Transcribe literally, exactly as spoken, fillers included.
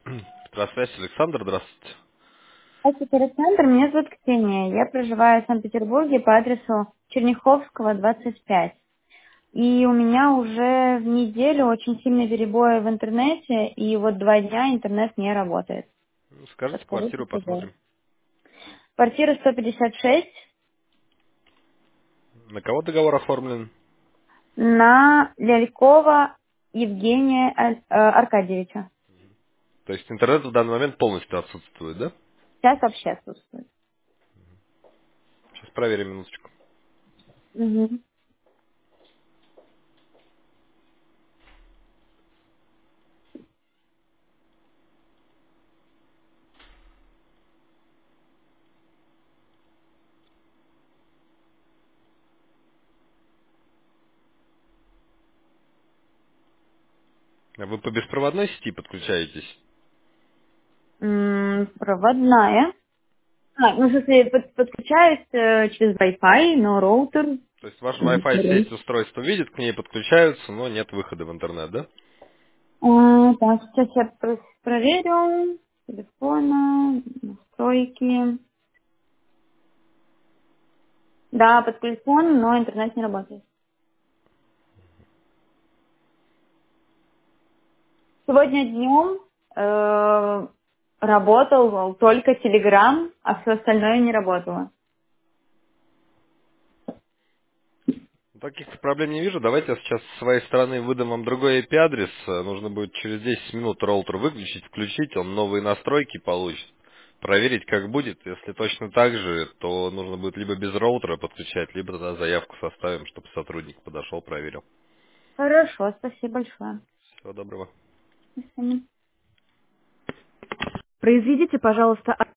Здравствуйте, Александр, здравствуйте. Здравствуйте, Александр. Меня зовут Ксения. Я проживаю в Санкт-Петербурге по адресу Черняховского, двадцать пять. И у меня уже в неделю очень сильные перебои в интернете, и вот два дня интернет не работает. Ну, Скажите Подскажите, квартиру, пожалуйста. посмотрим. Квартира сто пятьдесят шесть На кого договор оформлен? на Лялькова Евгения Аль- э, Аркадьевича. То есть интернет в данный момент полностью отсутствует, да? Сейчас вообще отсутствует. Сейчас проверим минуточку. Мгм. А вы по беспроводной сети подключаетесь? М, Проводная. А, ну, в смысле, под- подключаюсь э, через Wi-Fi, но роутер. То есть ваш Wi-Fi Мгм. сеть устройство видит, к ней подключаются, но нет выхода в интернет, да? А, так, сейчас я про- проверю. Телефона, настройки. Да, подключен, но интернет не работает. Сегодня днем э, работал только Telegram, а все остальное не работало. Таких проблем не вижу. Давайте я сейчас с своей стороны выдам вам другой I P-адрес. Э, Нужно будет через десять минут роутер выключить, включить, он новые настройки получит. Проверить, как будет. Если точно так же, то нужно будет либо без роутера подключать, либо тогда заявку составим, чтобы сотрудник подошел, проверил. Хорошо, спасибо большое. Всего доброго. До свидания. Произведите, пожалуйста,